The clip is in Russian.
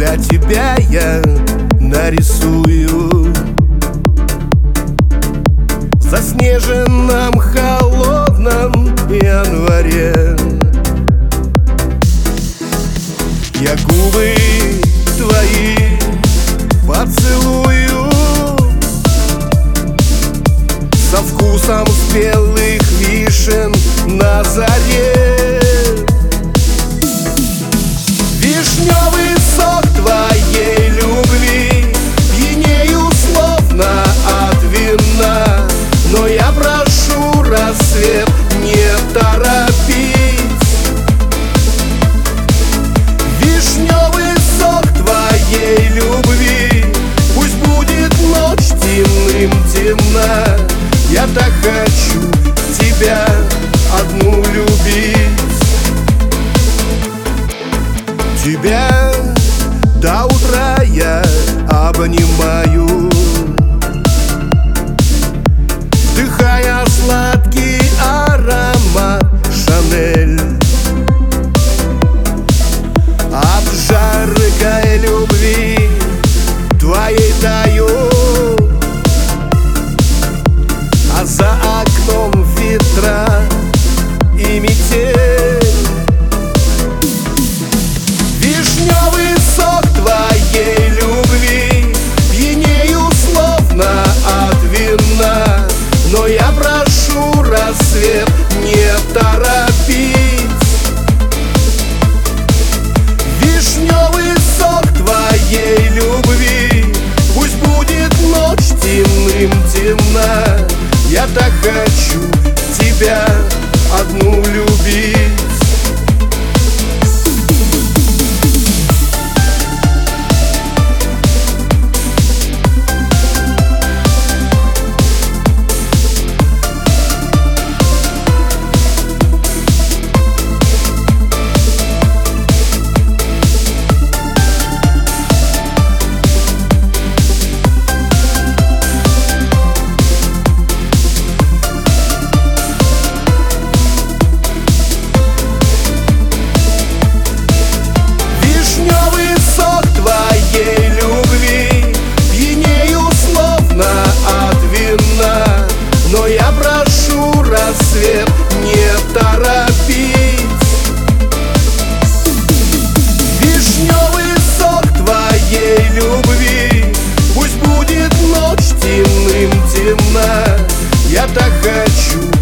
Для тебя я нарисую в заснеженном холодном январе. Я губы твои поцелую со вкусом спелых вишен на заре. Вишневый сок твоей любви пьянею словно от вина, но я прошу рассвет не торопить. Вишневый сок твоей любви, пусть будет ночь темным темна. Я так хочу тебя одну любить. Тебя до утра я обнимаю, вдыхая сладкий аромат Шанель. От жаркой любви твоей таю, а за окном ветра и метель. Вишневый сок твоей любви пьянею словно от вина, но я прошу рассвет не торопить. Вишневый сок твоей любви, пусть будет ночь темным темна. Я так хочу тебя одну любить. Но я прошу рассвет не торопить. Вишневый сок твоей любви, пусть будет ночь темным темна. Я так хочу